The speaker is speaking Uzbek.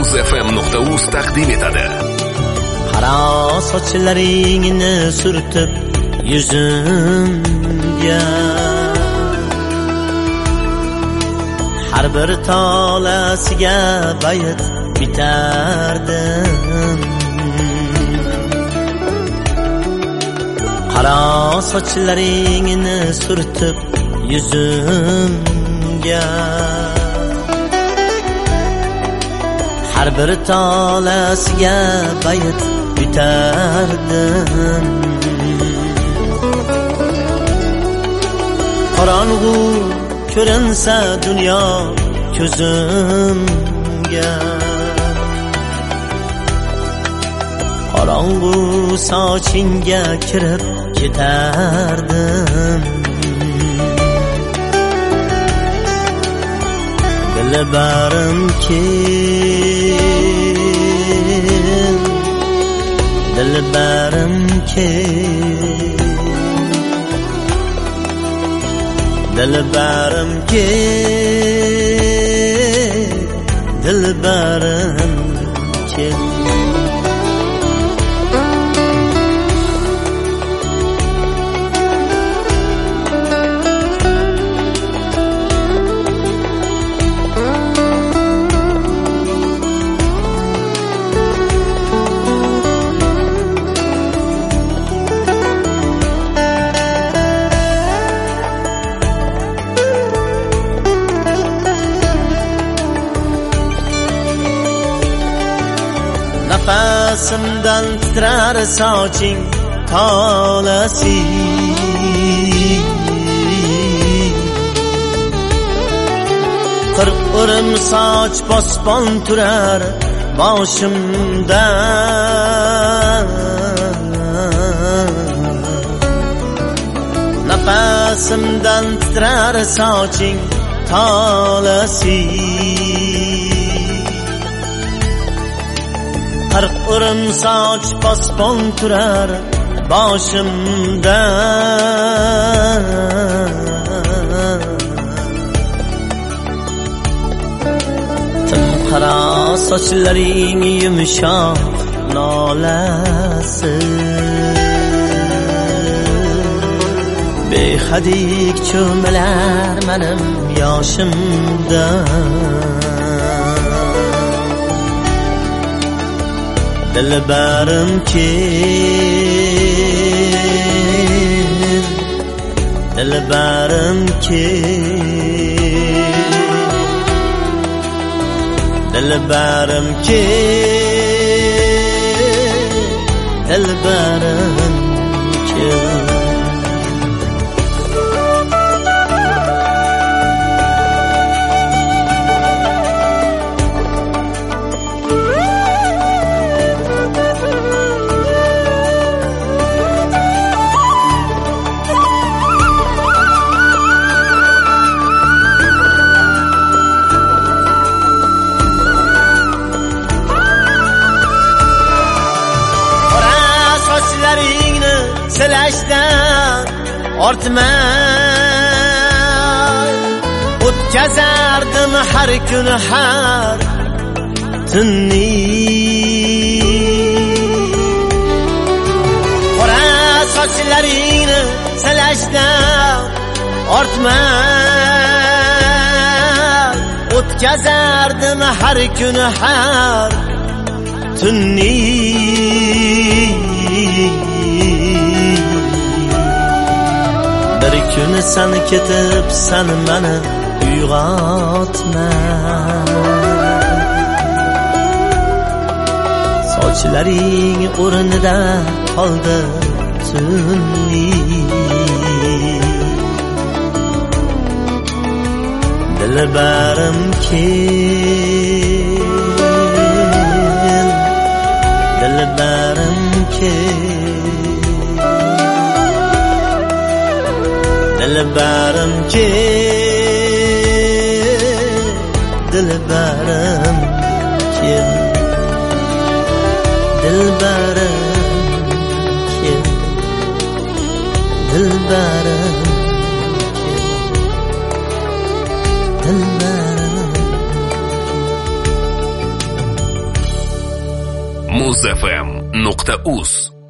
muzfm.uz taqdim etadi. Qara sochlaringni surtib yuzimga, har bir tolasiga bayt bitardim. Qara sochlaringni surtib yuzimga, har bir tolasiga bayt bitardim. Qorong'u ko'rinsa dunyo ko'zimga, qorong'u sochingga kirib ketardim. Dilbarim kim, dilbarim kim, dilbarim kim, dilbarim kim. Nafasimdan titrar soching tolasi, qirq o'rim soch pospon turar boshimda. Nafasimdan titrar soching tolasi, qirq o'rim soch pospon turar boshimda. Timqaro sochlaring yumshoq nolasi, behadik cho'milar menim yoshimda. Dilbarim kim, dilbarim kim, dilbarim kim, dilbarim kim. Silashdan ortmay o'tkazardim har kun har tunni. Qora sochlaringni silashdan ortmay o'tkazardim har kun har tunni. Bir kun sen ketib sen meni uyg'otma, sochlaring o'rnida qoldi tunli. Dilbarim kim, dilbarim kim, dilbarim kim, dilbarim kim, dilbarim kim, dilbarim kim, dilbarim kim. muzfm.uz